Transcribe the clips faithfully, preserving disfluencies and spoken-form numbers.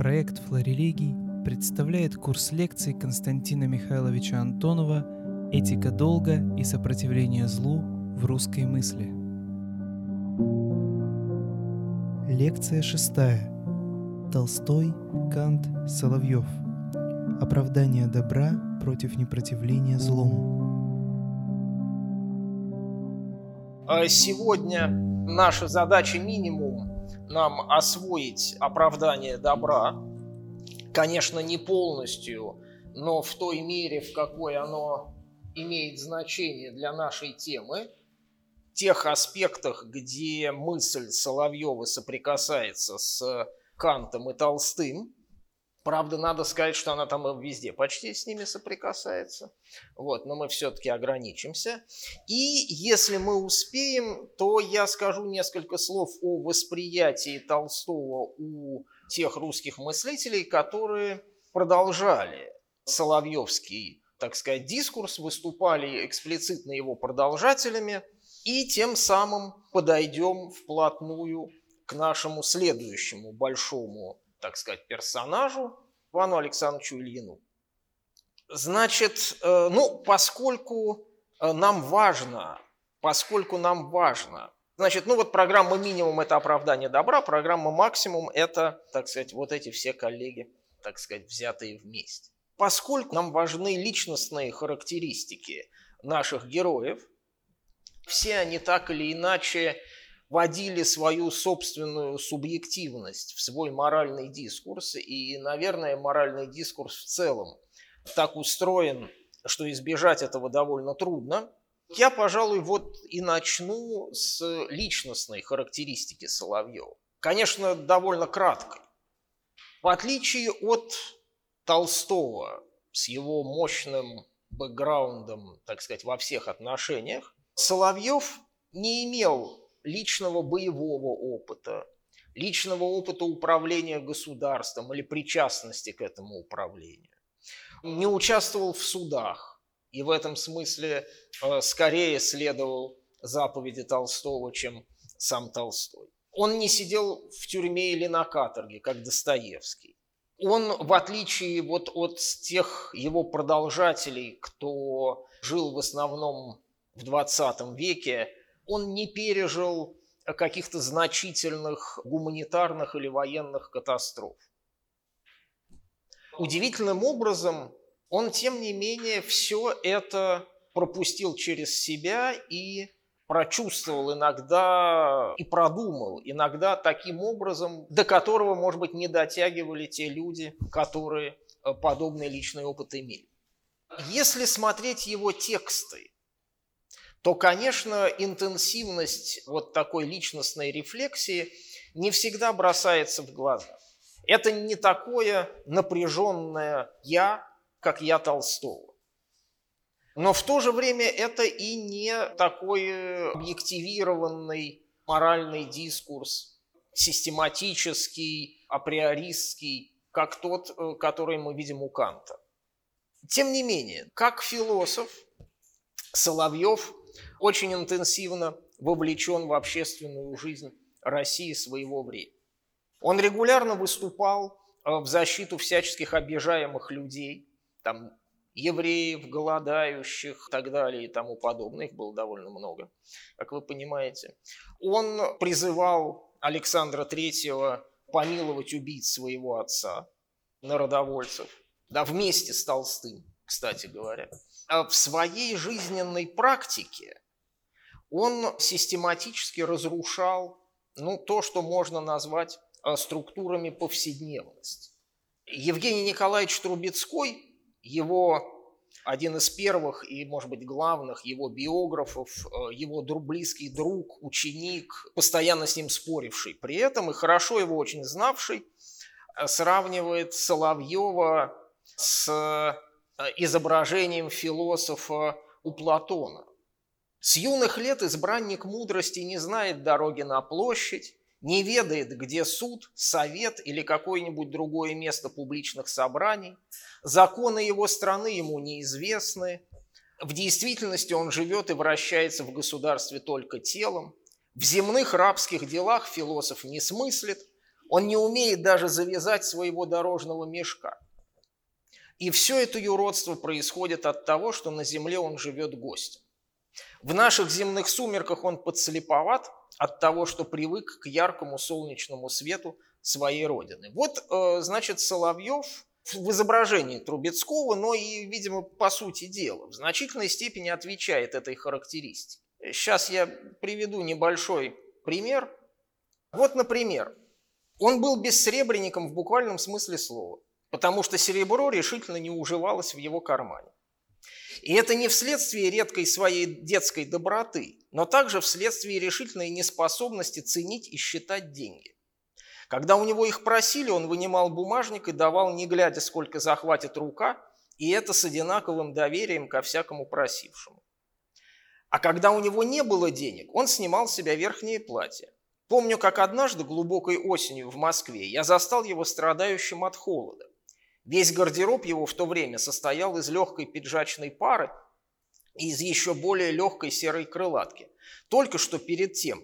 Проект «Флорелегий» представляет курс лекций Константина Михайловича Антонова «Этика долга и сопротивление злу в русской мысли». Лекция шестая. Толстой, Кант, Соловьев. Оправдание добра против непротивления злому. Сегодня наша задача минимум нам освоить оправдание добра. Конечно, не полностью, но в той мере, в какой оно имеет значение для нашей темы. В тех аспектах, где мысль Соловьева соприкасается с Кантом и Толстым. Правда, надо сказать, что она там и везде почти с ними соприкасается. Вот, но мы все-таки ограничимся. И если мы успеем, то я скажу несколько слов о восприятии Толстого у тех русских мыслителей, которые продолжали соловьевский, так сказать, дискурс, выступали эксплицитно его продолжателями, и тем самым подойдем вплотную к нашему следующему большому, так сказать, персонажу, Ивану Александровичу Ильину. Значит, ну, поскольку нам важно, поскольку нам важно, значит, ну вот программа минимум – это оправдание добра, программа максимум – это, так сказать, вот эти все коллеги, так сказать, взятые вместе. Поскольку нам важны личностные характеристики наших героев, все они так или иначе вводили свою собственную субъективность в свой моральный дискурс, и, наверное, моральный дискурс в целом так устроен, что избежать этого довольно трудно. Я, пожалуй, вот и начну с личностной характеристики Соловьева. Конечно, довольно краткой. В отличие от Толстого с его мощным бэкграундом, так сказать, во всех отношениях, Соловьев не имел личного боевого опыта, личного опыта управления государством или причастности к этому управлению. Не участвовал в судах и в этом смысле э, скорее следовал заповеди Толстого, чем сам Толстой. Он не сидел в тюрьме или на каторге, как Достоевский. Он, в отличие вот от тех его продолжателей, кто жил в основном в двадцатом веке, он не пережил каких-то значительных гуманитарных или военных катастроф. Удивительным образом он, тем не менее, все это пропустил через себя и прочувствовал иногда и продумал иногда таким образом, до которого, может быть, не дотягивали те люди, которые подобный личный опыт имели. Если смотреть его тексты, то, конечно, интенсивность вот такой личностной рефлексии не всегда бросается в глаза. Это не такое напряженное «я», как «я» Толстого. Но в то же время это и не такой объективированный моральный дискурс, систематический, априористский, как тот, который мы видим у Канта. Тем не менее, как философ, Соловьев очень интенсивно вовлечен в общественную жизнь России своего времени. Он регулярно выступал в защиту всяческих обижаемых людей, там, евреев, голодающих и так далее и тому подобное. Их было довольно много, как вы понимаете. Он призывал Александра Третьего помиловать убийц своего отца, народовольцев, да, вместе с Толстым, кстати говоря. В своей жизненной практике он систематически разрушал, ну, то, что можно назвать структурами повседневности. Евгений Николаевич Трубецкой, его один из первых и, может быть, главных его биографов, его близкий друг, ученик, постоянно с ним споривший при этом и хорошо его очень знавший, сравнивает Соловьева с изображением философа у Платона. С юных лет избранник мудрости не знает дороги на площадь, не ведает, где суд, совет или какое-нибудь другое место публичных собраний. Законы его страны ему неизвестны. В действительности он живет и вращается в государстве только телом. В земных рабских делах философ не смыслит, Он не умеет даже завязать своего дорожного мешка. И все это юродство происходит от того, что на земле он живет гостем. В наших земных сумерках он подслеповат от того, что привык к яркому солнечному свету своей родины. Вот, значит, Соловьев в изображении Трубецкого, но и, видимо, по сути дела, в значительной степени отвечает этой характеристике. Сейчас я приведу небольшой пример. Вот, например, он был бессребренником в буквальном смысле слова, потому что серебро решительно не уживалось в его кармане. И это не вследствие редкой своей детской доброты, но также вследствие решительной неспособности ценить и считать деньги. Когда у него их просили, он вынимал бумажник и давал, не глядя, сколько захватит рука, и это с одинаковым доверием ко всякому просившему. А когда у него не было денег, он снимал с себя верхнее платье. Помню, как однажды глубокой осенью в Москве я застал его страдающим от холода. Весь гардероб его в то время состоял из легкой пиджачной пары и из еще более легкой серой крылатки. Только что перед тем,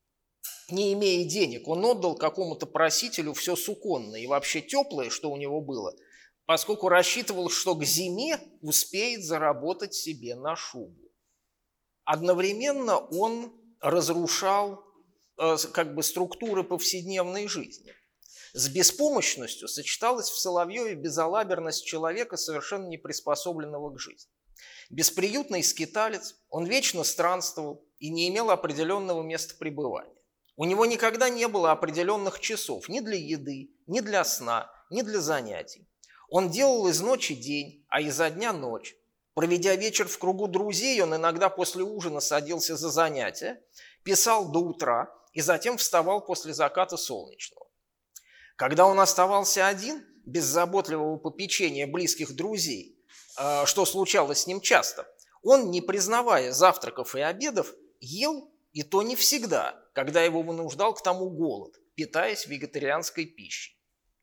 не имея денег, он отдал какому-то просителю все суконное и вообще теплое, что у него было, поскольку рассчитывал, что к зиме успеет заработать себе на шубу. Одновременно он разрушал э, как бы структуры повседневной жизни. С беспомощностью сочеталась в Соловьеве безалаберность человека, совершенно не приспособленного к жизни. Бесприютный скиталец, он вечно странствовал и не имел определенного места пребывания. У него никогда не было определенных часов ни для еды, ни для сна, ни для занятий. Он делал из ночи день, а изо дня ночь. Проведя вечер в кругу друзей, он иногда после ужина садился за занятия, писал до утра и затем вставал после заката солнечного. Когда он оставался один, без заботливого попечения близких друзей, что случалось с ним часто, он, не признавая завтраков и обедов, ел, и то не всегда, когда его вынуждал к тому голод, питаясь вегетарианской пищей.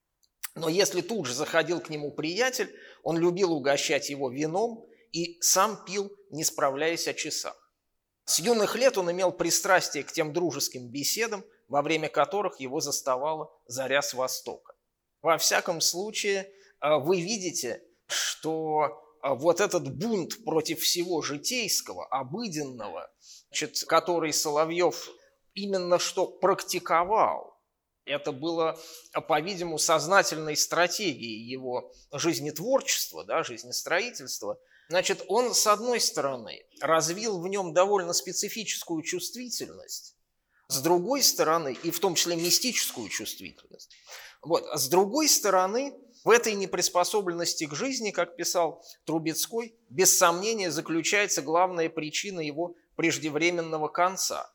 Но если тут же заходил к нему приятель, он любил угощать его вином и сам пил, не справляясь о часах. С юных лет он имел пристрастие к тем дружеским беседам, во время которых его заставала заря с востока. Во всяком случае, вы видите, что вот этот бунт против всего житейского, обыденного, значит, который Соловьев именно что практиковал, это было, по-видимому, сознательной стратегией его жизнетворчества, да, жизнестроительства. Значит, он, с одной стороны, развил в нем довольно специфическую чувствительность, с другой стороны, и в том числе мистическую чувствительность. Вот. А с другой стороны, в этой неприспособленности к жизни, как писал Трубецкой, без сомнения заключается главная причина его преждевременного конца.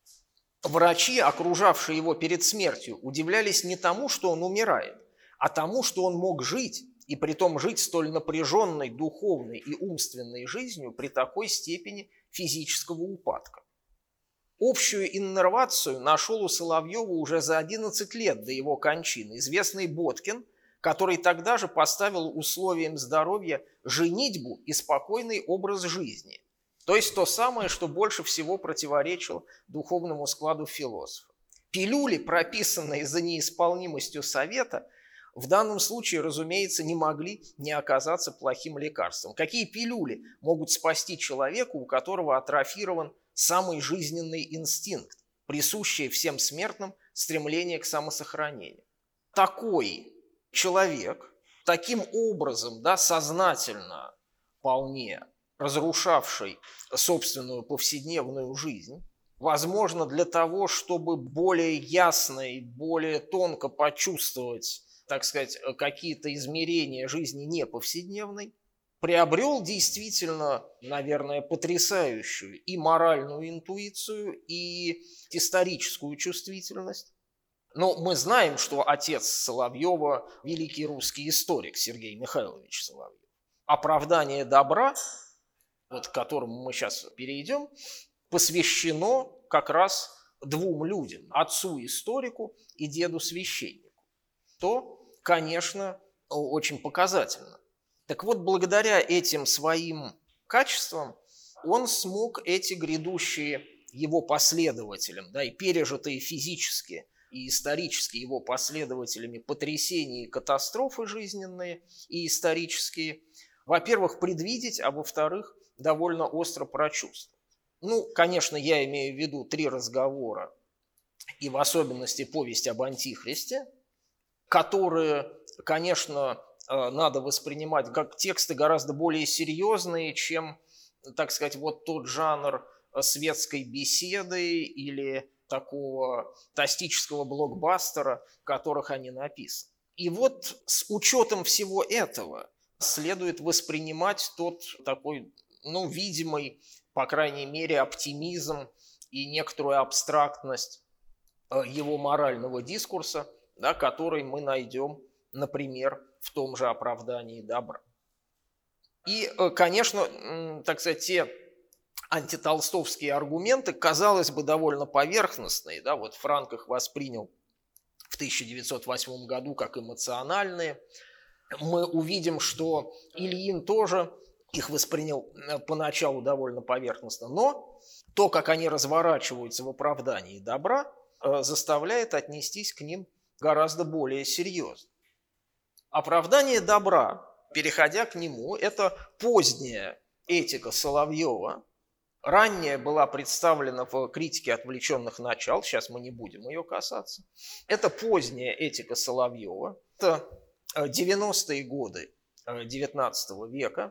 Врачи, окружавшие его перед смертью, удивлялись не тому, что он умирает, а тому, что он мог жить, и притом жить столь напряженной духовной и умственной жизнью при такой степени физического упадка. Общую иннервацию нашел у Соловьева уже за одиннадцать лет до его кончины известный Боткин, который тогда же поставил условием здоровья женитьбу и спокойный образ жизни, то есть то самое, что больше всего противоречило духовному складу философа. Пилюли, прописанные за неисполнимостью совета, в данном случае, разумеется, не могли не оказаться плохим лекарством. Какие пилюли могут спасти человека, у которого атрофирован самый жизненный инстинкт, присущий всем смертным стремление к самосохранению? Такой человек, таким образом, да, сознательно вполне разрушавший собственную повседневную жизнь, возможно, для того, чтобы более ясно и более тонко почувствовать, так сказать, какие-то измерения жизни не повседневной, приобрел действительно, наверное, потрясающую и моральную интуицию, и историческую чувствительность. Но мы знаем, что отец Соловьева – великий русский историк Сергей Михайлович Соловьев. Оправдание добра, вот к которому мы сейчас перейдем, посвящено как раз двум людям – отцу-историку и деду-священнику. То, конечно, очень показательно. Так вот, благодаря этим своим качествам он смог эти грядущие его последователям, да, и пережитые физически и исторически его последователями потрясения и катастрофы жизненные и исторические, во-первых, предвидеть, а во-вторых, довольно остро прочувствовать. Ну, конечно, я имею в виду три разговора, и в особенности повесть об Антихристе, которые, конечно, надо воспринимать как тексты гораздо более серьезные, чем, так сказать, вот тот жанр светской беседы или такого тактического блокбастера, в которых они написаны. И вот с учетом всего этого следует воспринимать тот такой, ну, видимый, по крайней мере, оптимизм и некоторую абстрактность его морального дискурса, да, который мы найдем, например, в том же «Оправдании добра». И, конечно, так сказать, те антитолстовские аргументы, казалось бы, довольно поверхностные, да, вот Франк их воспринял в тысяча девятьсот восьмом году как эмоциональные. Мы увидим, что Ильин тоже их воспринял поначалу довольно поверхностно, но то, как они разворачиваются в «Оправдании добра», заставляет отнестись к ним гораздо более серьезно. «Оправдание добра», переходя к нему, это поздняя этика Соловьева. Ранняя была представлена в «Критике отвлеченных начал», сейчас мы не будем ее касаться. Это поздняя этика Соловьева, это девяностые годы девятнадцатого века.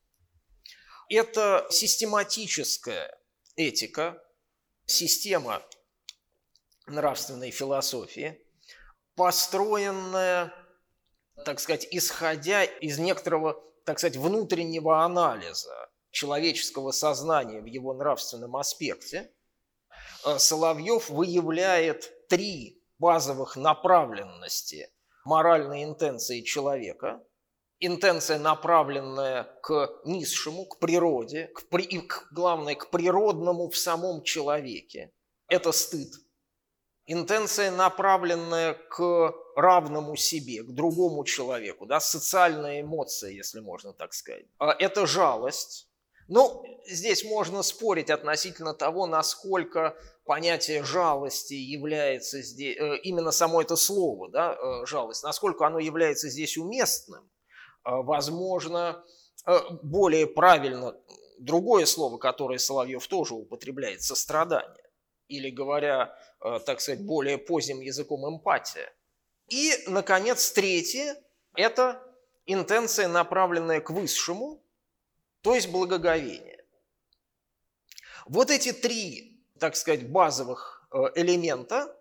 Это систематическая этика, система нравственной философии, построенная, так сказать, исходя из некоторого, так сказать, внутреннего анализа человеческого сознания в его нравственном аспекте. Соловьев выявляет три базовых направленности моральной интенции человека. Интенция, направленная к низшему, к природе, к, и, к, главное, к природному в самом человеке. Это стыд. Интенция, направленная к равному себе, к другому человеку, да, социальная эмоция, если можно так сказать. Это жалость. Ну, здесь можно спорить относительно того, насколько понятие жалости является здесь, именно само это слово, да, жалость, насколько оно является здесь уместным. Возможно, более правильно другое слово, которое Соловьев тоже употребляет, сострадание. Или, говоря, так сказать, более поздним языком, эмпатия. И, наконец, третье – это интенция, направленная к высшему, то есть благоговение. Вот эти три, так сказать, базовых элемента,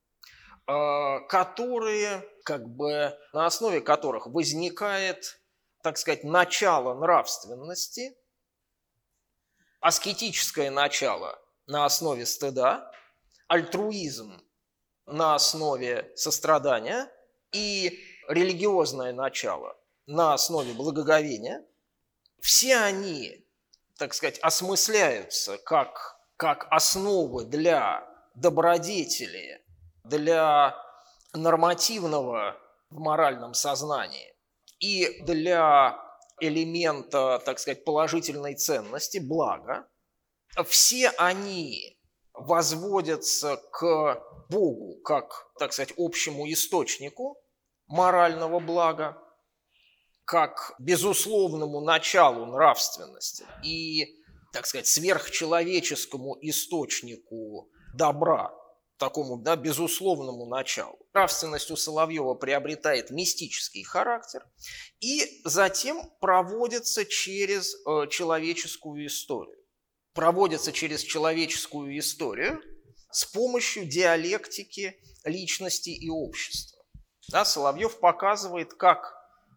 которые, как бы, на основе которых возникает, так сказать, начало нравственности, аскетическое начало на основе стыда, альтруизм на основе сострадания и религиозное начало на основе благоговения, все они, так сказать, осмысляются как, как основы для добродетели, для нормативного в моральном сознании и для элемента, так сказать, положительной ценности, блага. Все они возводятся к Богу как, так сказать, общему источнику морального блага, как безусловному началу нравственности и, так сказать, сверхчеловеческому источнику добра, такому, да, безусловному началу. Нравственность у Соловьева приобретает мистический характер и затем проводится через э, человеческую историю. Проводится через человеческую историю с помощью диалектики личности и общества. Да, Соловьев показывает, как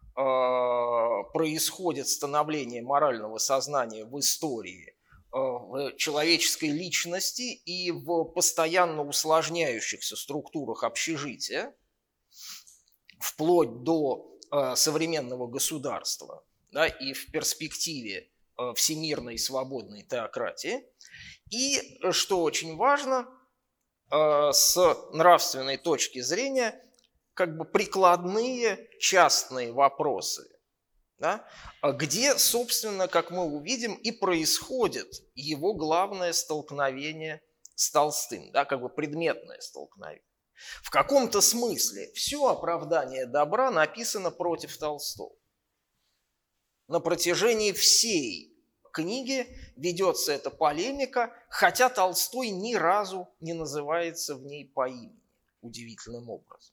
происходит становление морального сознания в истории, в человеческой личности и в постоянно усложняющихся структурах общежития, вплоть до современного государства, да, и в перспективе всемирной свободной теократии. И, что очень важно, с нравственной точки зрения, как бы прикладные частные вопросы, да, где, собственно, как мы увидим, и происходит его главное столкновение с Толстым, да, как бы предметное столкновение. В каком-то смысле все оправдание добра написано против Толстого. На протяжении всей книги ведется эта полемика, хотя Толстой ни разу не называется в ней по имени, удивительным образом.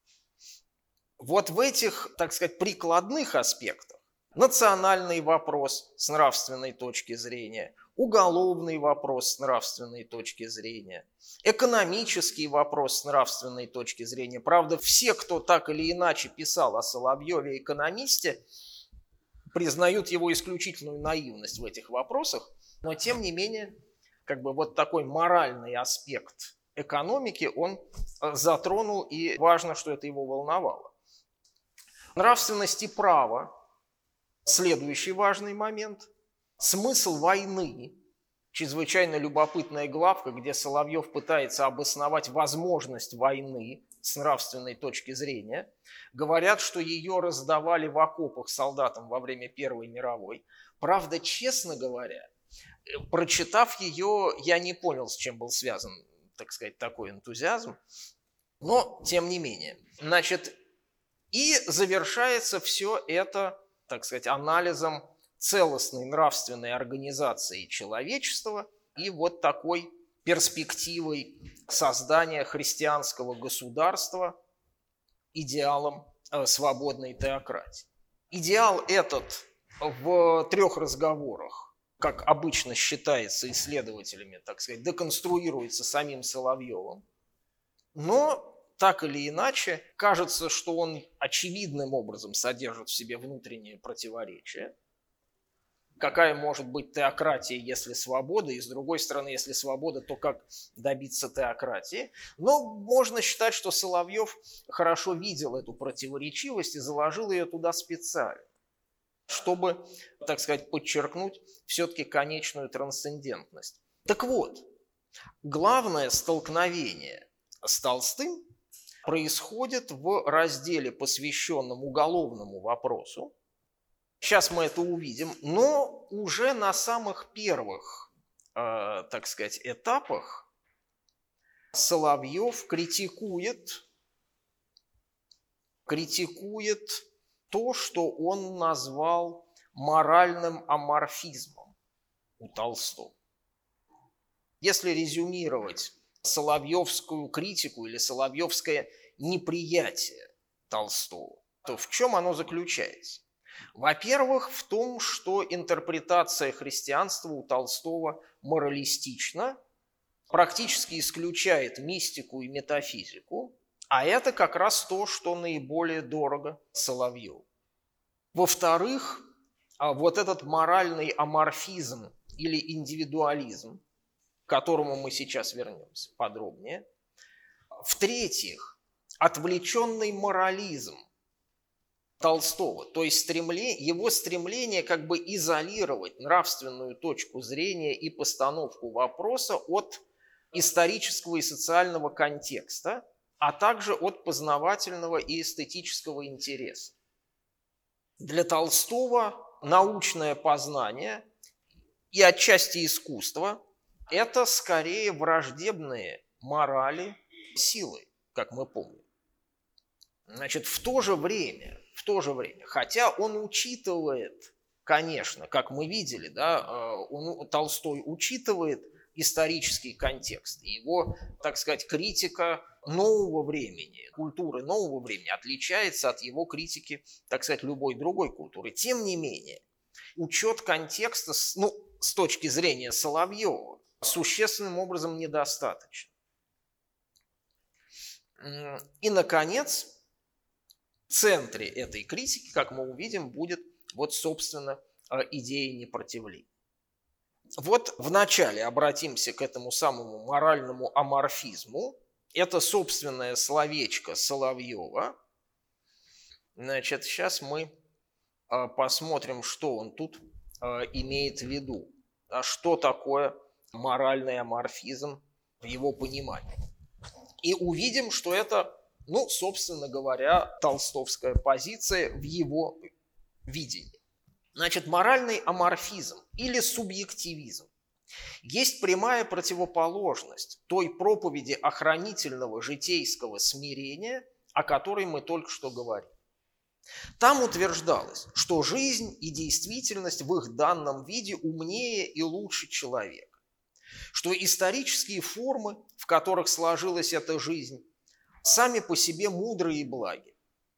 Вот в этих, так сказать, прикладных аспектах национальный вопрос с нравственной точки зрения, уголовный вопрос с нравственной точки зрения, экономический вопрос с нравственной точки зрения. Правда, все, кто так или иначе писал о Соловьеве экономисте, признают его исключительную наивность в этих вопросах, но тем не менее, как бы вот такой моральный аспект экономики он затронул, и важно, что это его волновало. Нравственность и право – следующий важный момент. Смысл войны – чрезвычайно любопытная главка, где Соловьев пытается обосновать возможность войны с нравственной точки зрения. Говорят, что ее раздавали в окопах солдатам во время Первой мировой. Правда, честно говоря, прочитав ее, я не понял, с чем был связан, так сказать, такой энтузиазм. Но, тем не менее, значит, и завершается все это, так сказать, анализом целостной нравственной организации человечества и вот такой перспективой создания христианского государства идеалом э, свободной теократии. Идеал этот в трех разговорах, как обычно считается исследователями, так сказать, деконструируется самим Соловьевым, но так или иначе кажется, что он очевидным образом содержит в себе внутренние противоречия. Какая может быть теократия, если свобода, и с другой стороны, если свобода, то как добиться теократии. Но можно считать, что Соловьев хорошо видел эту противоречивость и заложил ее туда специально, чтобы, так сказать, подчеркнуть все-таки конечную трансцендентность. Так вот, главное столкновение с Толстым происходит в разделе, посвященном уголовному вопросу. Сейчас мы это увидим, но уже на самых первых, э, так сказать, этапах Соловьев критикует, критикует то, что он назвал моральным аморфизмом у Толстого. Если резюмировать соловьевскую критику или соловьевское неприятие Толстого, то в чем оно заключается? Во-первых, в том, что интерпретация христианства у Толстого моралистична, практически исключает мистику и метафизику, а это как раз то, что наиболее дорого Соловьеву. Во-вторых, вот этот моральный аморфизм или индивидуализм, к которому мы сейчас вернемся подробнее. В-третьих, отвлеченный морализм Толстого, то есть стремление, его стремление как бы изолировать нравственную точку зрения и постановку вопроса от исторического и социального контекста, а также от познавательного и эстетического интереса. Для Толстого научное познание и отчасти искусство – это скорее враждебные морали силы, как мы помним. Значит, в то же время, в то же время, хотя он учитывает, конечно, как мы видели, да, он, Толстой учитывает исторический контекст, его, так сказать, критика нового времени, культуры нового времени отличается от его критики, так сказать, любой другой культуры. Тем не менее, учет контекста, ну, с точки зрения Соловьева, существенным образом недостаточен. И, наконец, в центре этой критики, как мы увидим, будет вот, собственно, идея непротивления. Вот вначале обратимся к этому самому моральному аморфизму. Это собственное словечко Соловьева. Значит, сейчас мы посмотрим, что он тут имеет в виду. А что такое моральный аморфизм в его понимании. И увидим, что это, ну, собственно говоря, толстовская позиция в его видении. Значит, моральный аморфизм или субъективизм Есть прямая противоположность той проповеди охранительного житейского смирения, о которой мы только что говорили. Там утверждалось, что жизнь и действительность в их данном виде умнее и лучше человека, что исторические формы, в которых сложилась эта жизнь, сами по себе мудрые и благи,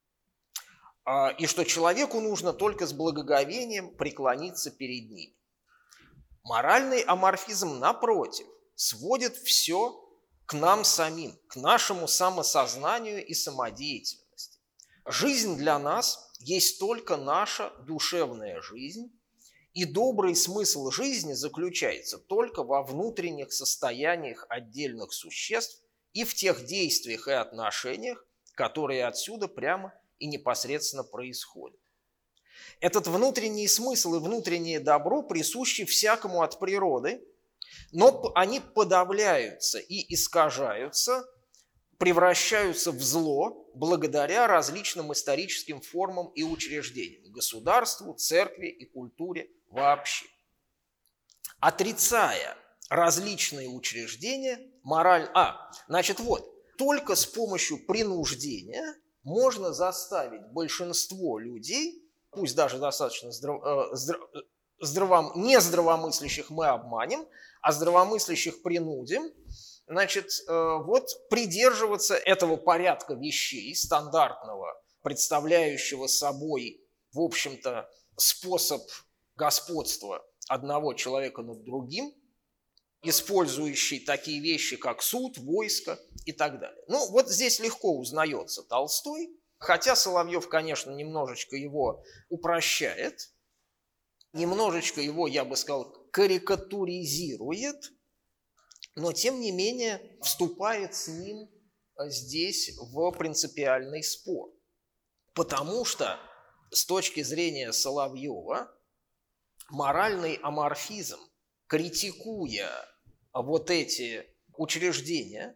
и что человеку нужно только с благоговением преклониться перед ними. Моральный аморфизм, напротив, сводит все к нам самим, к нашему самосознанию и самодеятельности. Жизнь для нас есть только наша душевная жизнь, и добрый смысл жизни заключается только во внутренних состояниях отдельных существ и в тех действиях и отношениях, которые отсюда прямо и непосредственно происходят. Этот внутренний смысл и внутреннее добро присущи всякому от природы, но они подавляются и искажаются, превращаются в зло благодаря различным историческим формам и учреждениям, государству, церкви и культуре вообще. Отрицая различные учреждения, мораль... А, значит, вот, только с помощью принуждения можно заставить большинство людей, пусть даже достаточно здрав... э, здрав... здравом... не здравомыслящих мы обманем, а здравомыслящих принудим, значит, э, вот придерживаться этого порядка вещей, стандартного, представляющего собой, в общем-то, способ господства одного человека над другим, использующий такие вещи, как суд, войско и так далее. Ну, вот здесь легко узнается Толстой, хотя Соловьев, конечно, немножечко его упрощает, немножечко его, я бы сказал, карикатуризирует, но, тем не менее, вступает с ним здесь в принципиальный спор. Потому что, с точки зрения Соловьева, моральный аморфизм, критикуя вот эти учреждения,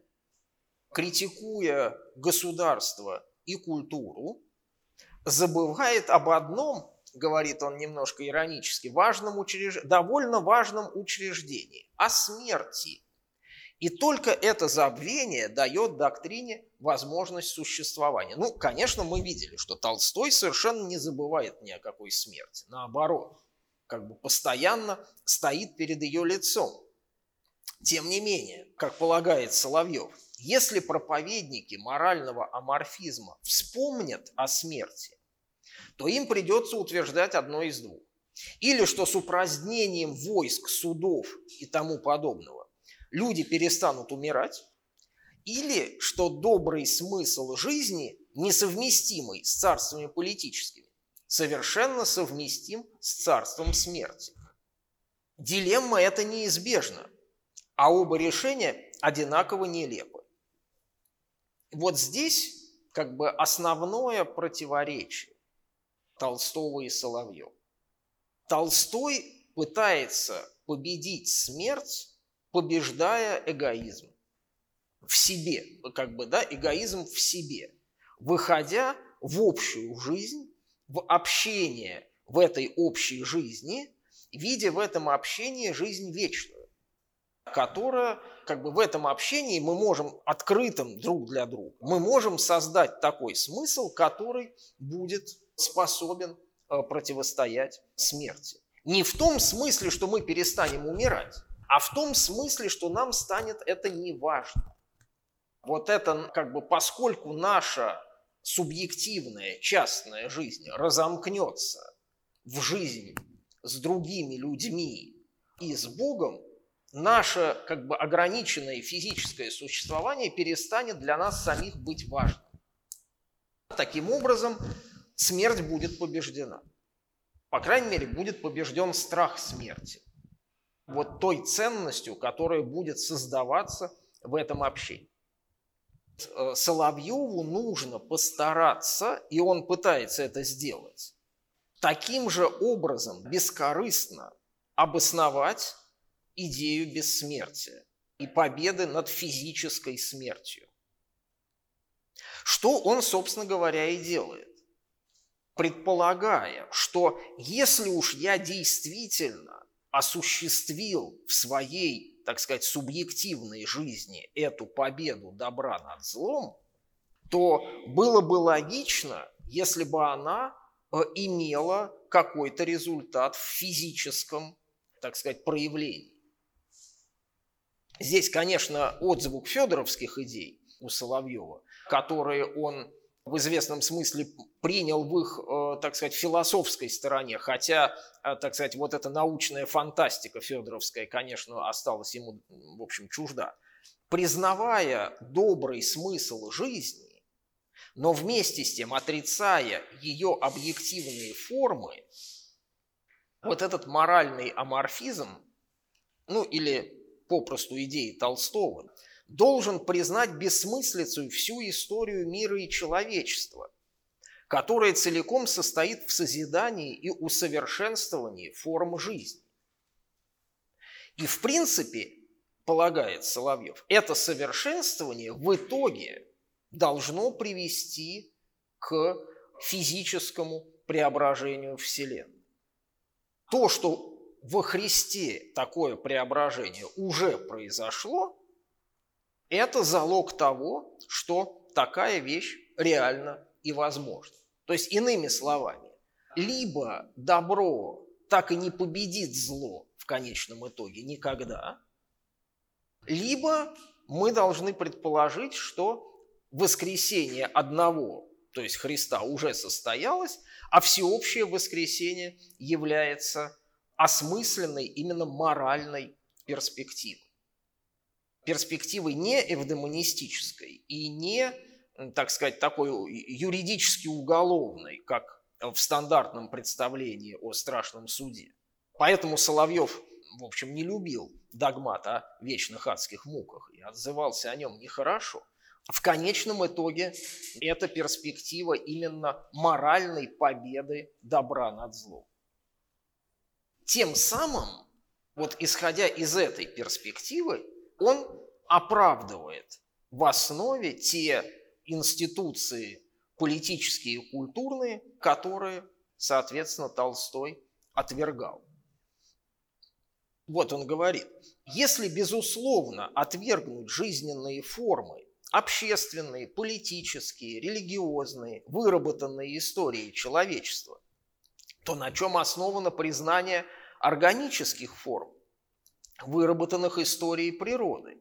критикуя государство и культуру, забывает об одном, говорит он немножко иронически, важном учреж... довольно важном учреждении – о смерти. И только это забвение дает доктрине возможность существования. Ну, конечно, мы видели, что Толстой совершенно не забывает ни о какой смерти. Наоборот, как бы постоянно стоит перед ее лицом. Тем не менее, как полагает Соловьев, если проповедники морального аморфизма вспомнят о смерти, то им придется утверждать одно из двух. Или что с упразднением войск, судов и тому подобного люди перестанут умирать, или что добрый смысл жизни, несовместимый с царствами политическими, совершенно совместим с царством смерти. Дилемма эта неизбежна, а оба решения одинаково нелепы. Вот здесь как бы основное противоречие Толстого и Соловьева. Толстой пытается победить смерть, побеждая эгоизм в себе, как бы, да, эгоизм в себе, выходя в общую жизнь, в общение в этой общей жизни, видя в этом общении жизнь вечную, которая, как бы, в этом общении мы можем открытым друг для друга, мы можем создать такой смысл, который будет способен противостоять смерти. Не в том смысле, что мы перестанем умирать, а в том смысле, что нам станет это неважно. Вот это, как бы, поскольку наша субъективная, частная жизнь разомкнется в жизнь с другими людьми и с Богом, наше, как бы, ограниченное физическое существование перестанет для нас самих быть важным. Таким образом, смерть будет побеждена. По крайней мере, будет побежден страх смерти. Вот той ценностью, которая будет создаваться в этом общении. Соловьеву нужно постараться, и он пытается это сделать, таким же образом бескорыстно обосновать идею бессмертия и победы над физической смертью. Что он, собственно говоря, и делает, предполагая, что если уж я действительно осуществил в своей, так сказать, субъективной жизни эту победу добра над злом, то было бы логично, если бы она имела какой-то результат в физическом, так сказать, проявлении. Здесь, конечно, отзвук федоровских идей у Соловьева, которые он в известном смысле принял в их, так сказать, философской стороне, хотя, так сказать, вот эта научная фантастика федоровская, конечно, осталась ему, в общем, чужда. Признавая добрый смысл жизни, но вместе с тем отрицая ее объективные формы, вот этот моральный аморфизм, ну или попросту идеи Толстого, должен признать бессмыслицу всю историю мира и человечества, которая целиком состоит в созидании и усовершенствовании форм жизни. И в принципе, полагает Соловьев, это совершенствование в итоге должно привести к физическому преображению Вселенной. То, что во Христе такое преображение уже произошло, это залог того, что такая вещь реальна и возможна. То есть, иными словами, либо добро так и не победит зло в конечном итоге никогда, либо мы должны предположить, что воскресение одного, то есть Христа, уже состоялось, а всеобщее воскресение является осмысленной именно моральной перспективой. Перспективой не эвдемонистической и не, так сказать, такой юридически уголовной, как в стандартном представлении о страшном суде. Поэтому Соловьев, в общем, не любил догмат о вечных адских муках и отзывался о нем нехорошо. В конечном итоге это перспектива именно моральной победы добра над злом. Тем самым, вот исходя из этой перспективы, он оправдывает в основе те институции политические и культурные, которые, соответственно, Толстой отвергал. Вот он говорит: если, безусловно, отвергнуть жизненные формы, общественные, политические, религиозные, выработанные историей человечества, то на чем основано признание органических форм, выработанных историей природы,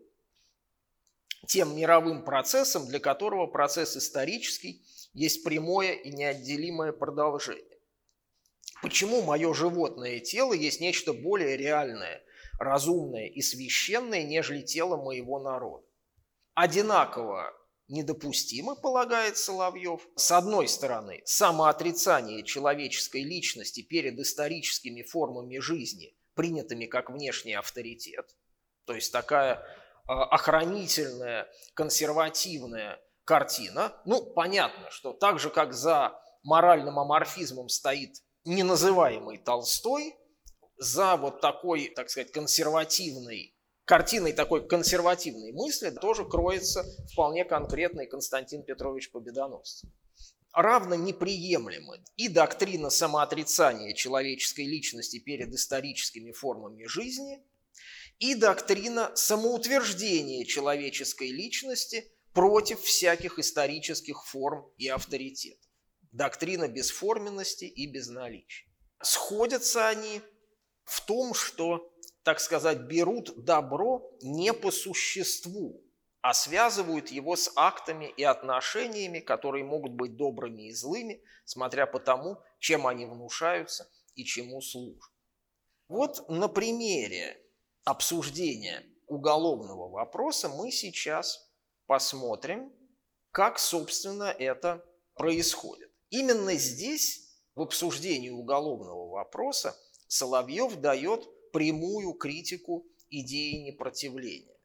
тем мировым процессом, для которого процесс исторический есть прямое и неотделимое продолжение? Почему мое животное тело есть нечто более реальное, разумное и священное, нежели тело моего народа? Одинаково недопустимо, полагает Соловьев, с одной стороны, самоотрицание человеческой личности перед историческими формами жизни, принятыми как внешний авторитет, то есть такая э, охранительная, консервативная картина. Ну, понятно, что так же, как за моральным аморфизмом стоит неназываемый Толстой, за вот такой, так сказать, консервативной картиной такой консервативной мысли тоже кроется вполне конкретный Константин Петрович Победоносцев. Равно неприемлемы и доктрина самоотрицания человеческой личности перед историческими формами жизни, и доктрина самоутверждения человеческой личности против всяких исторических форм и авторитетов. Доктрина бесформенности и безналичия. Сходятся они в том, что, так сказать, берут добро не по существу, а связывают его с актами и отношениями, которые могут быть добрыми и злыми, смотря по тому, чем они внушаются и чему служат. Вот на примере обсуждения уголовного вопроса мы сейчас посмотрим, как, собственно, это происходит. Именно здесь, в обсуждении уголовного вопроса, Соловьев дает прямую критику идеи непротивления,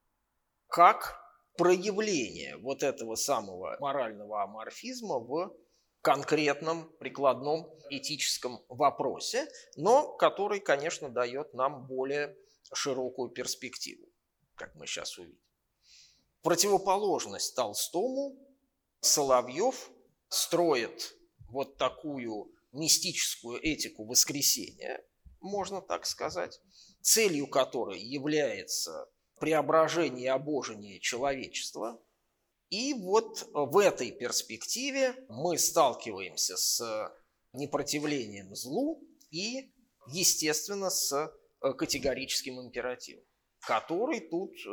как проявление вот этого самого морального аморфизма в конкретном прикладном этическом вопросе, но который, конечно, дает нам более широкую перспективу, как мы сейчас увидим. В противоположность Толстому Соловьев строит вот такую мистическую этику воскресения, можно так сказать, целью которой является преображение и обожение человечества. И вот в этой перспективе мы сталкиваемся с непротивлением злу и, естественно, с категорическим императивом, который тут э,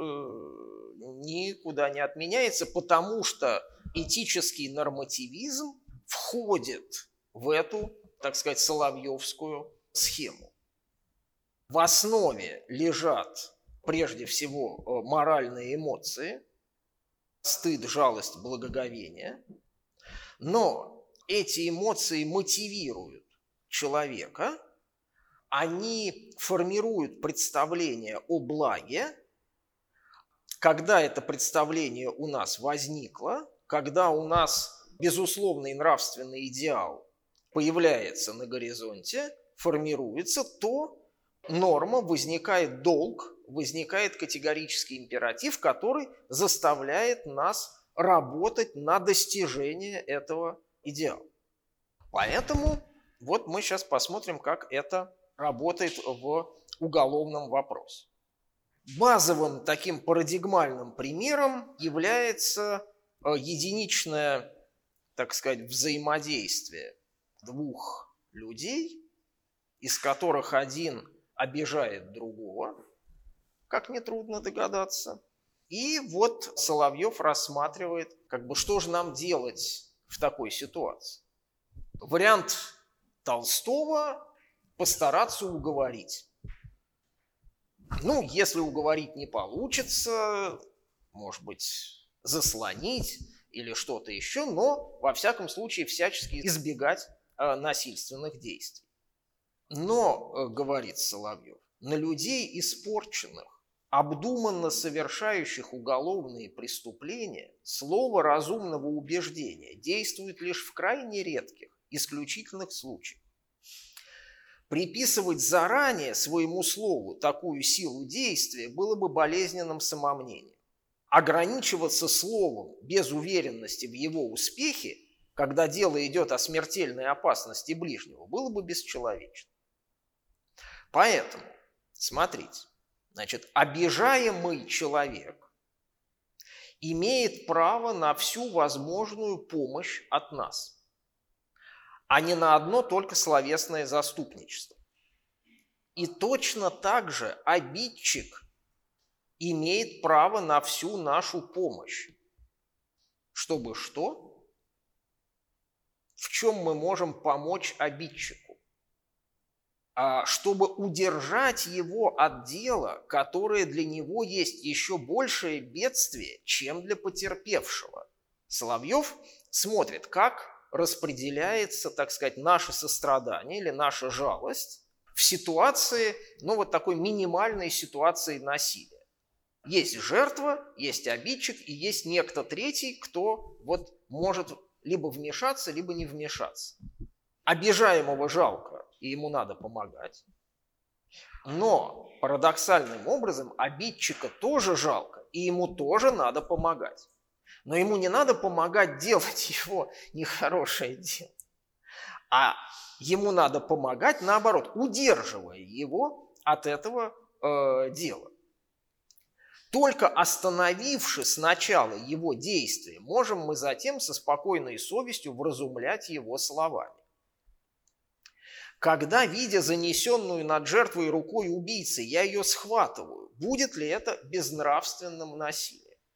никуда не отменяется, потому что этический нормативизм входит в эту, так сказать, соловьевскую схему. В основе лежат прежде всего моральные эмоции, стыд, жалость, благоговение, но эти эмоции мотивируют человека, они формируют представление о благе. Когда это представление у нас возникло, когда у нас безусловный нравственный идеал появляется на горизонте, формируется, то норма, возникает долг, возникает категорический императив, который заставляет нас работать на достижение этого идеала. Поэтому вот мы сейчас посмотрим, как это работает в уголовном вопросе. Базовым таким парадигмальным примером является единичное, так сказать, взаимодействие двух людей, из которых один обижает другого, как нетрудно догадаться. И вот Соловьев рассматривает, как бы, что же нам делать в такой ситуации. Вариант Толстого – постараться уговорить. Ну, если уговорить не получится, может быть, заслонить или что-то еще, но, во всяком случае, всячески избегать э, насильственных действий. Но, э, говорит Соловьев, на людей испорченных, обдуманно совершающих уголовные преступления, слово разумного убеждения действует лишь в крайне редких, исключительных случаях. Приписывать заранее своему слову такую силу действия было бы болезненным самомнением. Ограничиваться словом без уверенности в его успехе, когда дело идет о смертельной опасности ближнего, было бы бесчеловечно. Поэтому, смотрите, значит, обижаемый человек имеет право на всю возможную помощь от нас, а не на одно только словесное заступничество. И точно так же обидчик имеет право на всю нашу помощь. Чтобы что? В чем мы можем помочь обидчику? А чтобы удержать его от дела, которое для него есть еще большее бедствие, чем для потерпевшего. Соловьев смотрит, как распределяется, так сказать, наше сострадание или наша жалость в ситуации, ну, вот такой минимальной ситуации насилия. Есть жертва, есть обидчик и есть некто третий, кто вот может либо вмешаться, либо не вмешаться. Обижаемого жалко, и ему надо помогать. Но парадоксальным образом обидчика тоже жалко, и ему тоже надо помогать. Но ему не надо помогать делать его нехорошее дело, а ему надо помогать, наоборот, удерживая его от этого э, дела. Только остановивши сначала его действия, можем мы затем со спокойной совестью вразумлять его словами. Когда, видя занесенную над жертвой рукой убийцы, я ее схватываю, будет ли это безнравственным насилием?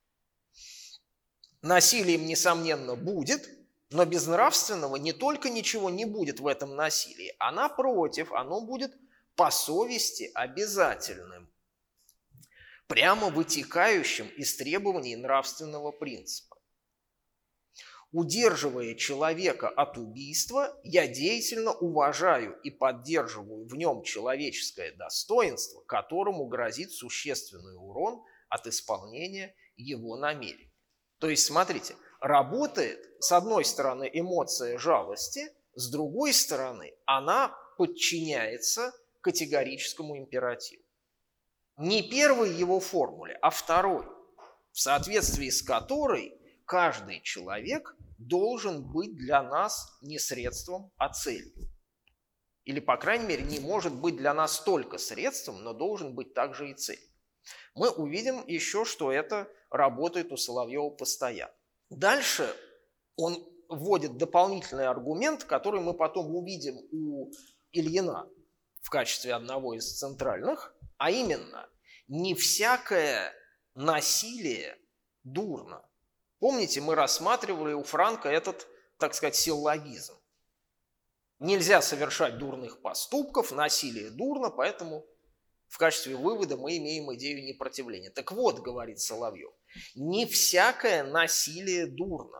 Насилием, несомненно, будет, но безнравственного не только ничего не будет в этом насилии, а напротив, оно будет по совести обязательным, прямо вытекающим из требований нравственного принципа. Удерживая человека от убийства, я деятельно уважаю и поддерживаю в нем человеческое достоинство, которому грозит существенный урон от исполнения его намерений. То есть, смотрите, работает, с одной стороны, эмоция жалости, с другой стороны, она подчиняется категорическому императиву. Не первой его формуле, а второй, в соответствии с которой каждый человек должен быть для нас не средством, а целью. Или, по крайней мере, не может быть для нас только средством, но должен быть также и целью. Мы увидим еще, что это работает у Соловьева постоянно. Дальше он вводит дополнительный аргумент, который мы потом увидим у Ильина в качестве одного из центральных, а именно, не всякое насилие дурно. Помните, мы рассматривали у Франка этот, так сказать, силлогизм. Нельзя совершать дурных поступков, насилие дурно, поэтому в качестве вывода мы имеем идею непротивления. Так вот, говорит Соловьев, не всякое насилие дурно.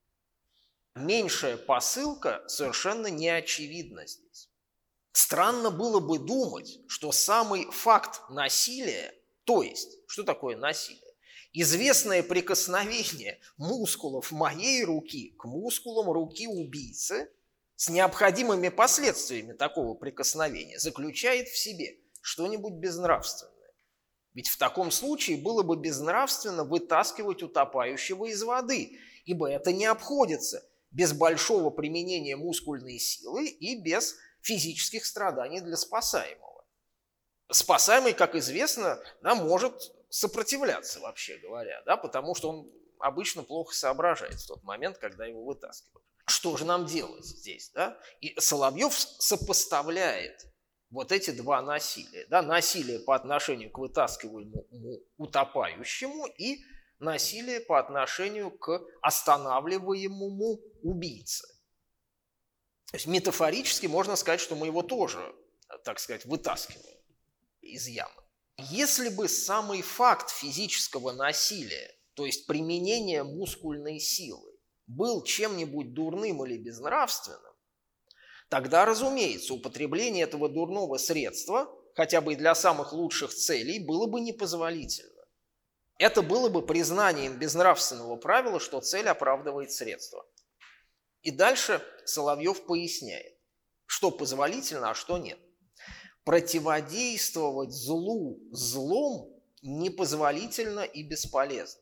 Меньшая посылка совершенно не очевидна здесь. Странно было бы думать, что самый факт насилия, то есть, что такое насилие? Известное прикосновение мускулов моей руки к мускулам руки убийцы с необходимыми последствиями такого прикосновения заключает в себе что-нибудь безнравственное. Ведь в таком случае было бы безнравственно вытаскивать утопающего из воды, ибо это не обходится без большого применения мускульной силы и без физических страданий для спасаемого. Спасаемый, как известно, да, может сопротивляться, вообще говоря, да, потому что он обычно плохо соображает в тот момент, когда его вытаскивают. Что же нам делать здесь? Да? И Соловьев сопоставляет вот эти два насилия. Да? Насилие по отношению к вытаскиваемому утопающему и насилие по отношению к останавливаемому убийце. То есть метафорически можно сказать, что мы его тоже, так сказать, вытаскиваем из ямы. Если бы самый факт физического насилия, то есть применение мускульной силы, был чем-нибудь дурным или безнравственным, тогда, разумеется, употребление этого дурного средства, хотя бы и для самых лучших целей, было бы непозволительно. Это было бы признанием безнравственного правила, что цель оправдывает средства. И дальше Соловьев поясняет, что позволительно, а что нет. Противодействовать злу злом непозволительно и бесполезно.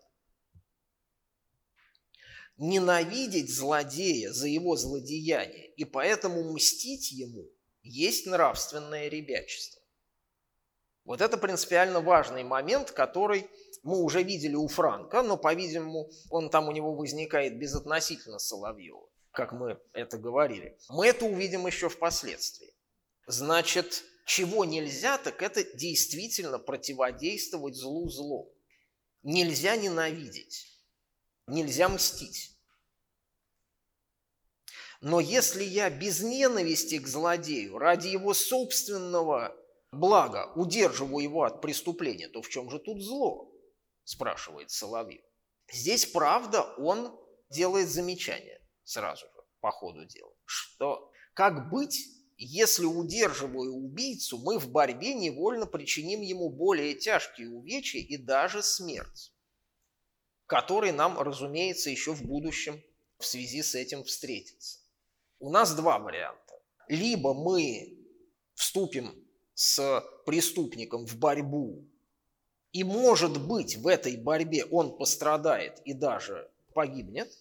Ненавидеть злодея за его злодеяние и поэтому мстить ему есть нравственное ребячество. Вот это принципиально важный момент, который мы уже видели у Франка, но, по-видимому, он там у него возникает безотносительно Соловьева, как мы это говорили. Мы это увидим еще впоследствии. Значит, чего нельзя, так это действительно противодействовать злу злом. Нельзя ненавидеть. Нельзя мстить. Но если я без ненависти к злодею, ради его собственного блага, удерживаю его от преступления, то в чем же тут зло? Спрашивает Соловьев. Здесь, правда, он делает замечание сразу же, по ходу дела, что как быть, если, удерживая убийцу, мы в борьбе невольно причиним ему более тяжкие увечья и даже смерть, который нам, разумеется, еще в будущем в связи с этим встретится. У нас два варианта. Либо мы вступим с преступником в борьбу, и, может быть, в этой борьбе он пострадает и даже погибнет,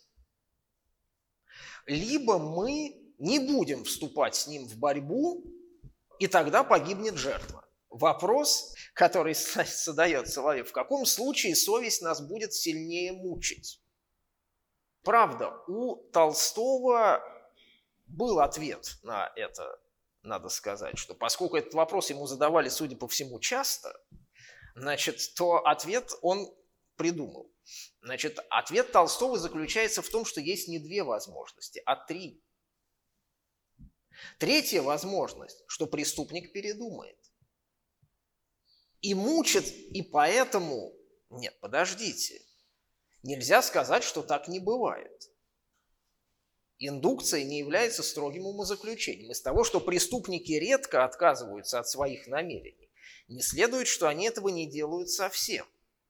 либо мы не будем вступать с ним в борьбу, и тогда погибнет жертва. Вопрос, который задает Соловьев, в каком случае совесть нас будет сильнее мучить? Правда, у Толстого был ответ на это, надо сказать, что поскольку этот вопрос ему задавали, судя по всему, часто, значит, то ответ он придумал. Значит, ответ Толстого заключается в том, что есть не две возможности, а три. Третья возможность, что преступник передумает. И мучит, и поэтому... Нет, подождите. Нельзя сказать, что так не бывает. Индукция не является строгим умозаключением. Из того, что преступники редко отказываются от своих намерений, не следует, что они этого не делают совсем.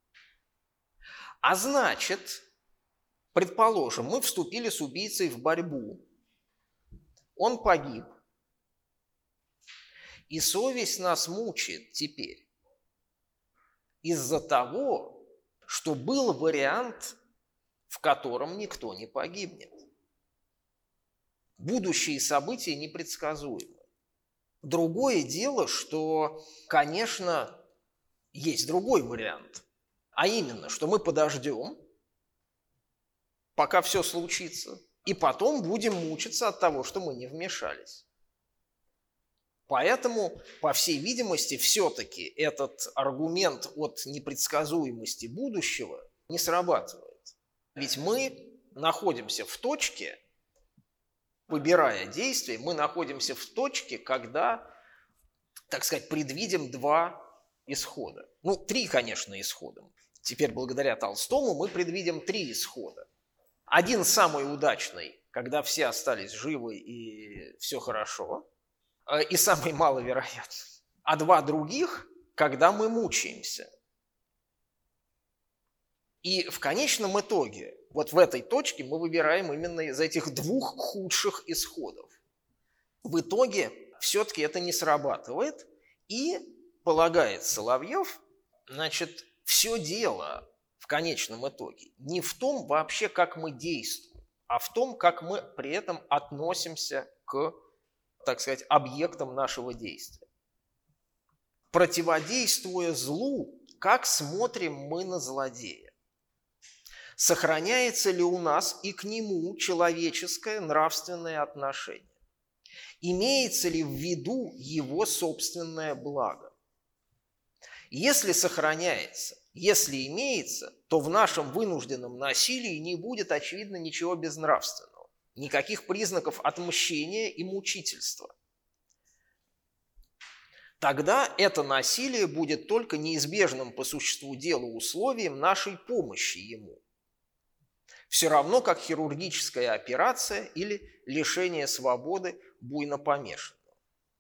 А значит, предположим, мы вступили с убийцей в борьбу. Он погиб. И совесть нас мучает теперь из-за того, что был вариант, в котором никто не погибнет. Будущие события непредсказуемы. Другое дело, что, конечно, есть другой вариант, а именно, что мы подождем, пока все случится, и потом будем мучиться от того, что мы не вмешались. Поэтому, по всей видимости, все-таки этот аргумент от непредсказуемости будущего не срабатывает. Ведь мы находимся в точке, выбирая действие, мы находимся в точке, когда, так сказать, предвидим два исхода. Ну, три, конечно, исхода. Теперь, благодаря Толстому, мы предвидим три исхода. Один самый удачный, когда все остались живы и все хорошо, и самый маловероятный. А два других, когда мы мучаемся. И в конечном итоге, вот в этой точке мы выбираем именно из этих двух худших исходов. В итоге все-таки это не срабатывает, и, полагает Соловьев, значит, все дело в конечном итоге не в том вообще, как мы действуем, а в том, как мы при этом относимся к, так сказать, объектам нашего действия. Противодействуя злу, как смотрим мы на злодея? Сохраняется ли у нас и к нему человеческое нравственное отношение? Имеется ли в виду его собственное благо? Если сохраняется, если имеется, то в нашем вынужденном насилии не будет, очевидно, ничего безнравственного, никаких признаков отмщения и мучительства. Тогда это насилие будет только неизбежным по существу дела условием нашей помощи ему. Все равно, как хирургическая операция или лишение свободы буйнопомешанного.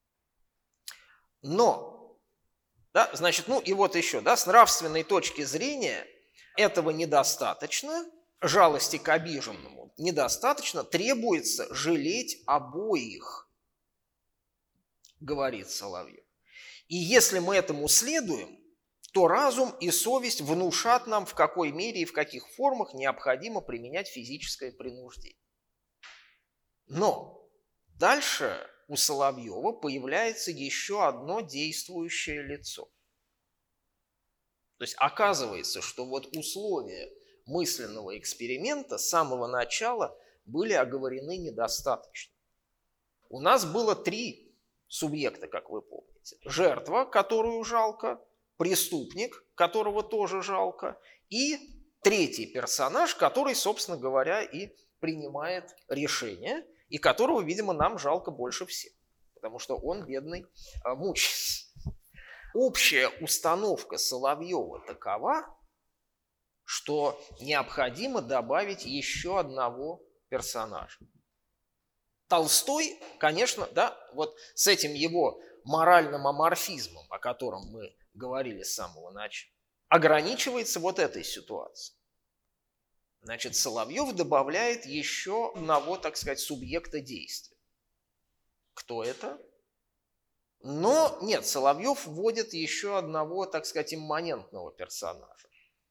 Но, да, значит, ну и вот еще, да, с нравственной точки зрения этого недостаточно, жалости к обиженному недостаточно, требуется жалеть обоих, говорит Соловьев. И если мы этому следуем, то разум и совесть внушат нам, в какой мере и в каких формах необходимо применять физическое принуждение. Но дальше у Соловьева появляется еще одно действующее лицо. То есть оказывается, что вот условия мысленного эксперимента с самого начала были оговорены недостаточно. У нас было три субъекта, как вы помните. Жертва, которую жалко, преступник, которого тоже жалко, и третий персонаж, который, собственно говоря, и принимает решение, и которого, видимо, нам жалко больше всех, потому что он, бедный, мучается. Общая установка Соловьева такова, что необходимо добавить еще одного персонажа. Толстой, конечно, да, вот с этим его моральным аморфизмом, о котором мы говорили с самого начала, ограничивается вот этой ситуацией. Значит, Соловьев добавляет еще одного, так сказать, субъекта действия. Кто это? Но нет, Соловьев вводит еще одного, так сказать, имманентного персонажа,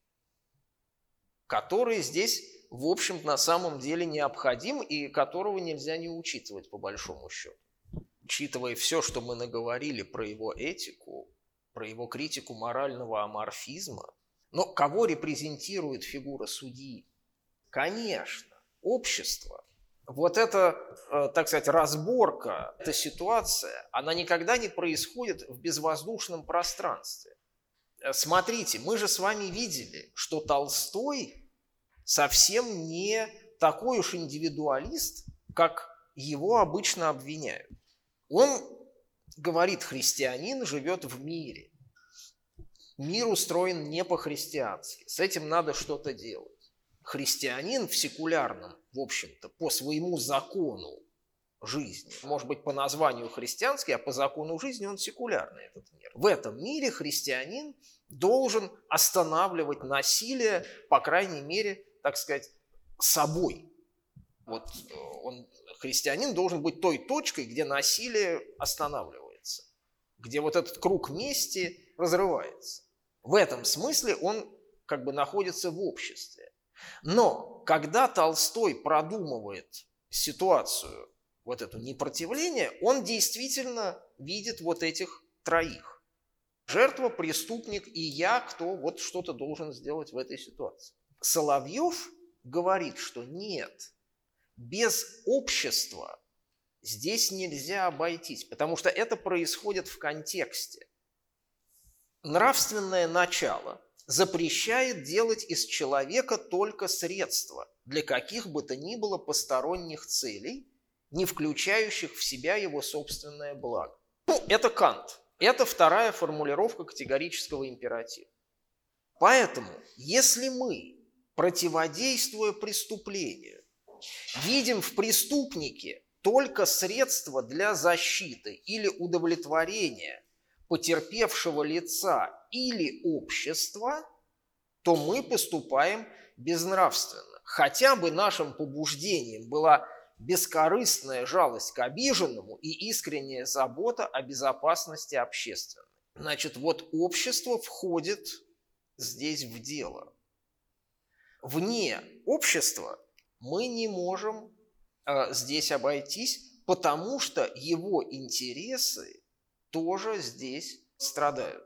который здесь, в общем, на самом деле необходим и которого нельзя не учитывать по большому счету. Учитывая все, что мы наговорили про его этику, про его критику морального аморфизма, но кого репрезентирует фигура судьи? Конечно, общество. Вот эта, так сказать, разборка, эта ситуация, она никогда не происходит в безвоздушном пространстве. Смотрите, мы же с вами видели, что Толстой совсем не такой уж индивидуалист, как его обычно обвиняют. Он говорит, христианин живет в мире. Мир устроен не по-христиански. С этим надо что-то делать. Христианин в секулярном, в общем-то, по своему закону жизни, может быть, по названию христианский, а по закону жизни он секулярный, этот мир. В этом мире христианин должен останавливать насилие, по крайней мере, так сказать, собой. Вот он, христианин должен быть той точкой, где насилие останавливается, где вот этот круг мести разрывается. В этом смысле он как бы находится в обществе. Но когда Толстой продумывает ситуацию вот это непротивление, он действительно видит вот этих троих. Жертва, преступник и я, кто вот что-то должен сделать в этой ситуации. Соловьев говорит, что нет, без общества здесь нельзя обойтись, потому что это происходит в контексте. Нравственное начало запрещает делать из человека только средства для каких бы то ни было посторонних целей, не включающих в себя его собственное благо. Ну, это Кант. Это вторая формулировка категорического императива. Поэтому, если мы, противодействуя преступлению, видим в преступнике только средства для защиты или удовлетворения потерпевшего лица или общества, то мы поступаем безнравственно. Хотя бы нашим побуждением была бескорыстная жалость к обиженному и искренняя забота о безопасности общественной. Значит, вот общество входит здесь в дело. Вне общества мы не можем э, здесь обойтись, потому что его интересы тоже здесь страдают.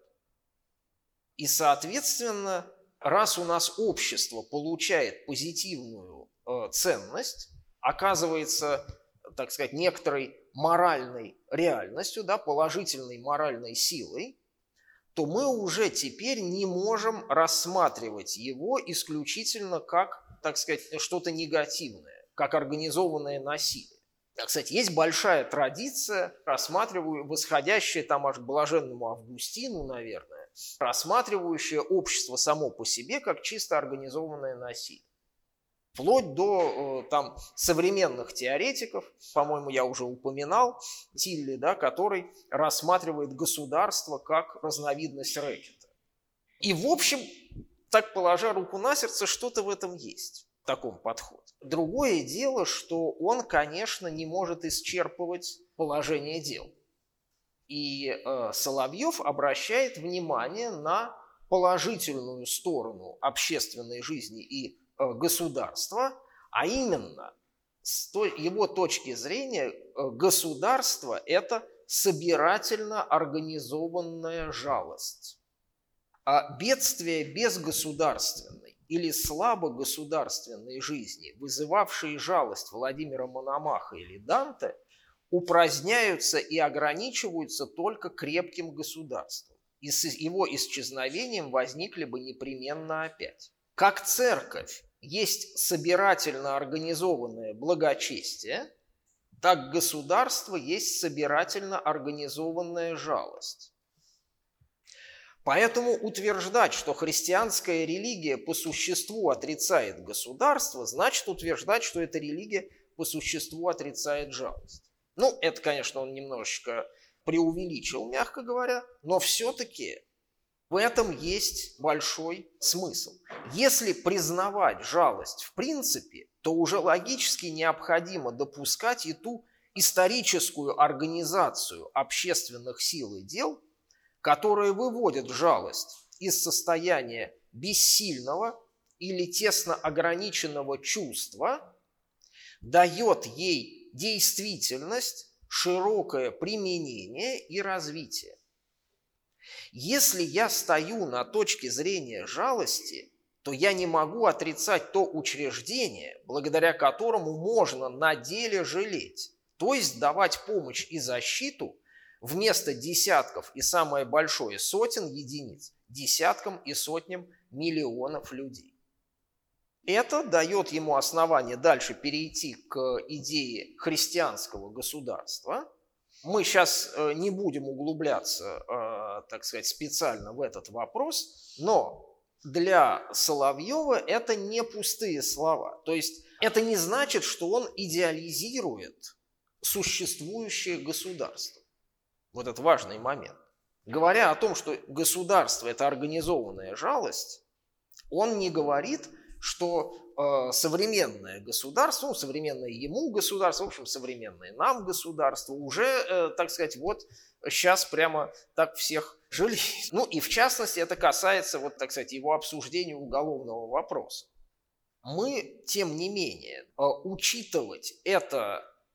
И, соответственно, раз у нас общество получает позитивную э, ценность, оказывается, так сказать, некоторой моральной реальностью, да, положительной моральной силой, то мы уже теперь не можем рассматривать его исключительно как, так сказать, что-то негативное, как организованное насилие. Кстати, есть большая традиция, рассматриваю, восходящая там аж к блаженному Августину, наверное, рассматривающая общество само по себе как чисто организованное насилие. Вплоть до там, современных теоретиков, по-моему, я уже упоминал, Тилли, да, который рассматривает государство как разновидность рэкета. И, в общем, так положа руку на сердце, что-то в этом есть, в таком подходе. Другое дело, что он, конечно, не может исчерпывать положение дел. И э, Соловьев обращает внимание на положительную сторону общественной жизни и государства, а именно, с той, его точки зрения, государство – это собирательно организованная жалость. А бедствия безгосударственной или слабогосударственной жизни, вызывавшие жалость Владимира Мономаха или Данте, упраздняются и ограничиваются только крепким государством. И с его исчезновением возникли бы непременно опять. Как церковь есть собирательно организованное благочестие, так государство есть собирательно организованная жалость. Поэтому утверждать, что христианская религия по существу отрицает государство, значит утверждать, что эта религия по существу отрицает жалость. Ну, это, конечно, он немножечко преувеличил, мягко говоря, но все-таки в этом есть большой смысл. Если признавать жалость в принципе, то уже логически необходимо допускать и ту историческую организацию общественных сил и дел, которая выводит жалость из состояния бессильного или тесно ограниченного чувства, дает ей действительность, широкое применение и развитие. Если я стою на точке зрения жалости, то я не могу отрицать то учреждение, благодаря которому можно на деле жалеть, то есть давать помощь и защиту вместо десятков и самое большое сотен единиц, десяткам и сотням миллионов людей. Это дает ему основание дальше перейти к идее христианского государства. Мы сейчас не будем углубляться, так сказать, специально в этот вопрос, но для Соловьева это не пустые слова. То есть это не значит, что он идеализирует существующее государство. Вот это важный момент. Говоря о том, что государство – это организованная жалость, он не говорит, что э, современное государство, ну, современное ему государство, в общем, современное нам государство уже, э, так сказать, вот сейчас прямо так всех жалеет. Ну и в частности это касается, вот, так сказать, его обсуждения уголовного вопроса. Мы, тем не менее, э, учитывать это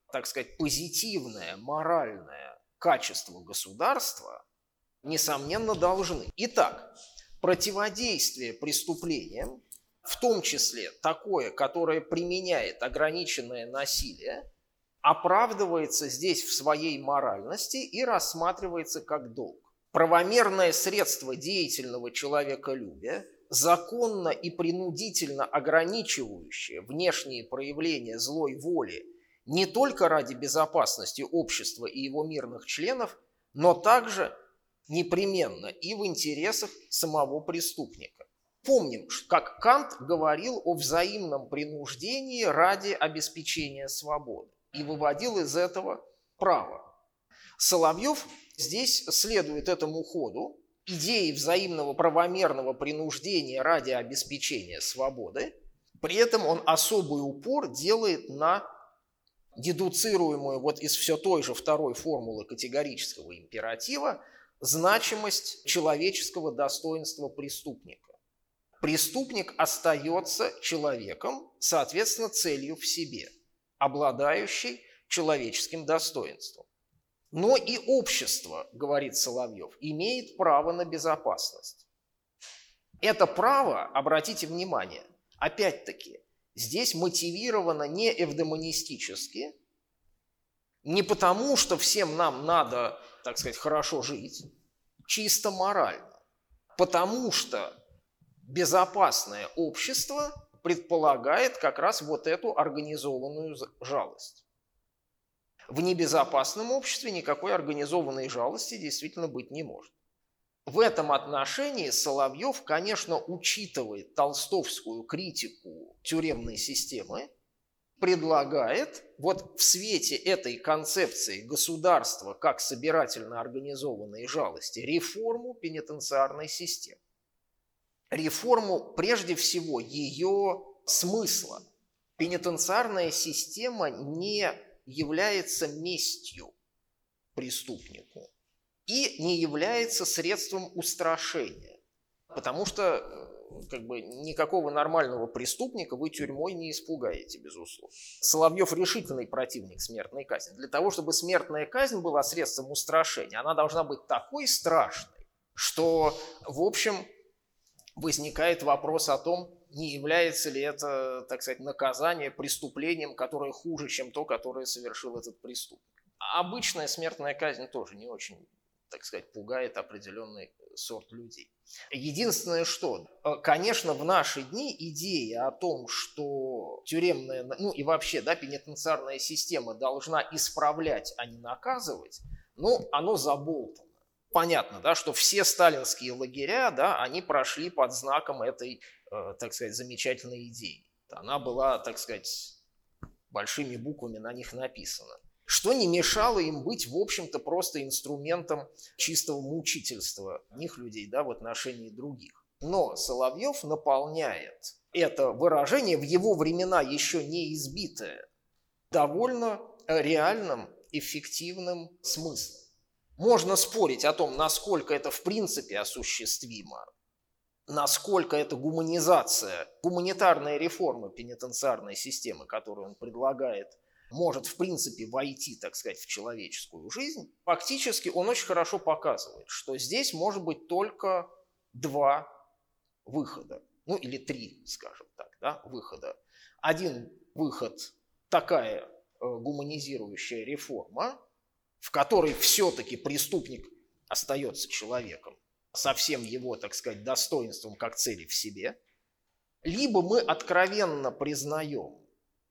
так сказать, позитивное, моральное качество государства, несомненно, должны. Итак, противодействие преступлениям, в том числе такое, которое применяет ограниченное насилие, оправдывается здесь в своей моральности и рассматривается как долг. Правомерное средство деятельного человеколюбия, законно и принудительно ограничивающее внешние проявления злой воли не только ради безопасности общества и его мирных членов, но также непременно и в интересах самого преступника. Помним, как Кант говорил о взаимном принуждении ради обеспечения свободы и выводил из этого право. Соловьев здесь следует этому ходу, идеи взаимного правомерного принуждения ради обеспечения свободы, при этом он особый упор делает на дедуцируемую вот из все той же второй формулы категорического императива значимость человеческого достоинства преступника. Преступник остается человеком, соответственно, целью в себе, обладающей человеческим достоинством. Но и общество, говорит Соловьев, имеет право на безопасность. Это право, обратите внимание, опять-таки, здесь мотивировано не эвдемонистически, не потому, что всем нам надо, так сказать, хорошо жить, чисто морально, потому что безопасное общество предполагает как раз вот эту организованную жалость. В небезопасном обществе никакой организованной жалости действительно быть не может. В этом отношении Соловьев, конечно, учитывает толстовскую критику тюремной системы, предлагает вот в свете этой концепции государства как собирательно организованной жалости реформу пенитенциарной системы. Реформу, прежде всего, ее смысла. Пенитенциарная система не является местью преступнику и не является средством устрашения, потому что как бы, никакого нормального преступника вы тюрьмой не испугаете, безусловно. Соловьев решительный противник смертной казни. Для того, чтобы смертная казнь была средством устрашения, она должна быть такой страшной, что, в общем, возникает вопрос о том, не является ли это, так сказать, наказание преступлением, которое хуже, чем то, которое совершил этот преступник. А обычная смертная казнь тоже не очень, так сказать, пугает определенный сорт людей. Единственное, что, конечно, в наши дни идея о том, что тюремная, ну и вообще, да, пенитенциарная система должна исправлять, а не наказывать, ну, оно заболтано. Понятно, да, что все сталинские лагеря, да, они прошли под знаком этой, э, так сказать, замечательной идеи. Она была, так сказать, большими буквами на них написана. Что не мешало им быть, в общем-то, просто инструментом чистого мучительства одних людей, да, в отношении других. Но Соловьев наполняет это выражение, в его времена еще не избитое, довольно реальным, эффективным смыслом. Можно спорить о том, насколько это в принципе осуществимо, насколько это гуманизация, гуманитарная реформа пенитенциарной системы, которую он предлагает, может в принципе войти, так сказать, в человеческую жизнь. Фактически он очень хорошо показывает, что здесь может быть только два выхода, ну или три, скажем так, да, выхода. Один выход – такая э, гуманизирующая реформа, в которой все-таки преступник остается человеком, со всем его, так сказать, достоинством как цели в себе, либо мы откровенно признаем,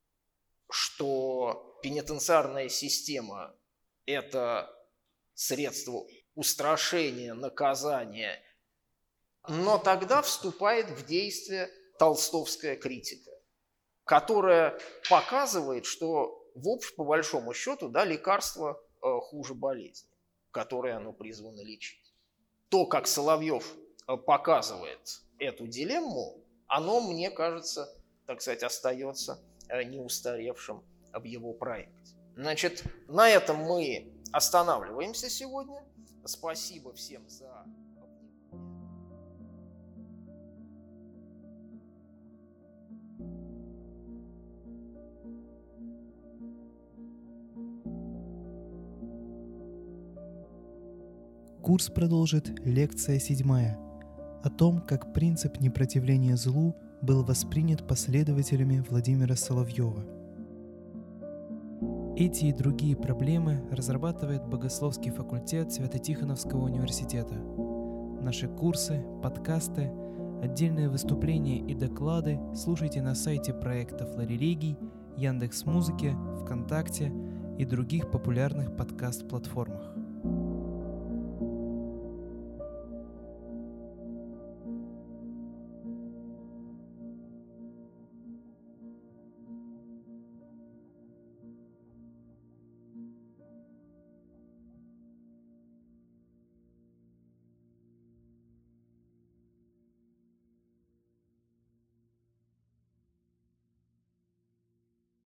что пенитенциарная система – это средство устрашения, наказания, но тогда вступает в действие толстовская критика, которая показывает, что, в общем, по большому счету, да, лекарство хуже болезни, которые оно призвано лечить. То, как Соловьев показывает эту дилемму, оно, мне кажется, так сказать, остается неустаревшим в его проекте. Значит, на этом мы останавливаемся сегодня. Спасибо всем за... Курс продолжит лекция седьмая о том, как принцип непротивления злу был воспринят последователями Владимира Соловьева. Эти и другие проблемы разрабатывает Богословский факультет Свято-Тихоновского университета. Наши курсы, подкасты, отдельные выступления и доклады слушайте на сайте проекта Флорелигий, Яндекс.Музыке, ВКонтакте и других популярных подкаст-платформах.